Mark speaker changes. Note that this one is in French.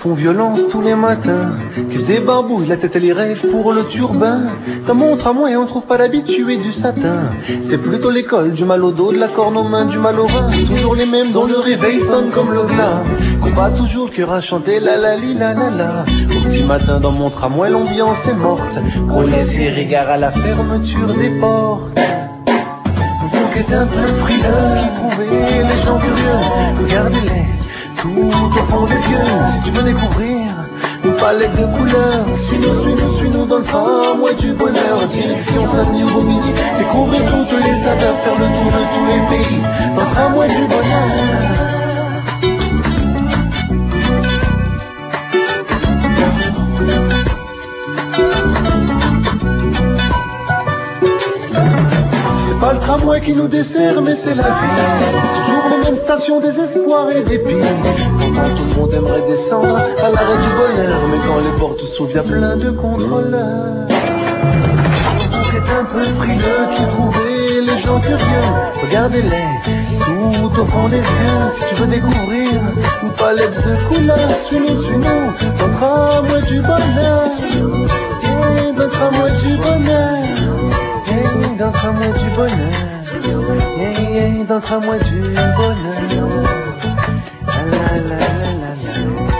Speaker 1: font violence tous les matins, qui se débarbouillent la tête et les rêves pour le turbin. D'un montre à moi et on trouve pas l'habitué du satin. C'est plutôt l'école, du mal au dos, de la corne aux mains, du mal au rein. Toujours les mêmes dont le réveil sonne comme le glas. Combat toujours le cœur à chanter la la li la la la. Au petit matin dans mon tramway l'ambiance est morte, pour laisser égard à la fermeture des portes. Vous qui êtes un peu frileux, qui trouvez les gens curieux, regardez-les tout au fond des yeux. Si tu veux découvrir une palette de couleurs, suis-nous dans le tramway du bonheur. Direction Saint-Denis ou Bobigny, découvrir toutes les saveurs, faire le tour de tous les pays dans le tramway du bonheur. C'est pas le tramway qui nous dessert, mais c'est la vie. Toujours les mêmes stations, des espoirs et des pires. Quand tout le monde aimerait descendre à l'arrêt du bonheur, mais quand les portes s'ouvrent, y'a plein de contrôleurs. Vous qui êtes un peu frileux, qui trouvez les gens curieux, regardez-les tout au fond des yeux. Si tu veux découvrir une palette de couleurs, suis-nous dans le tramway du bonheur. Et dans le tramway du bonheur. Dans le tramway du bonheur, dans le tramway du bonheur. La la la la la la.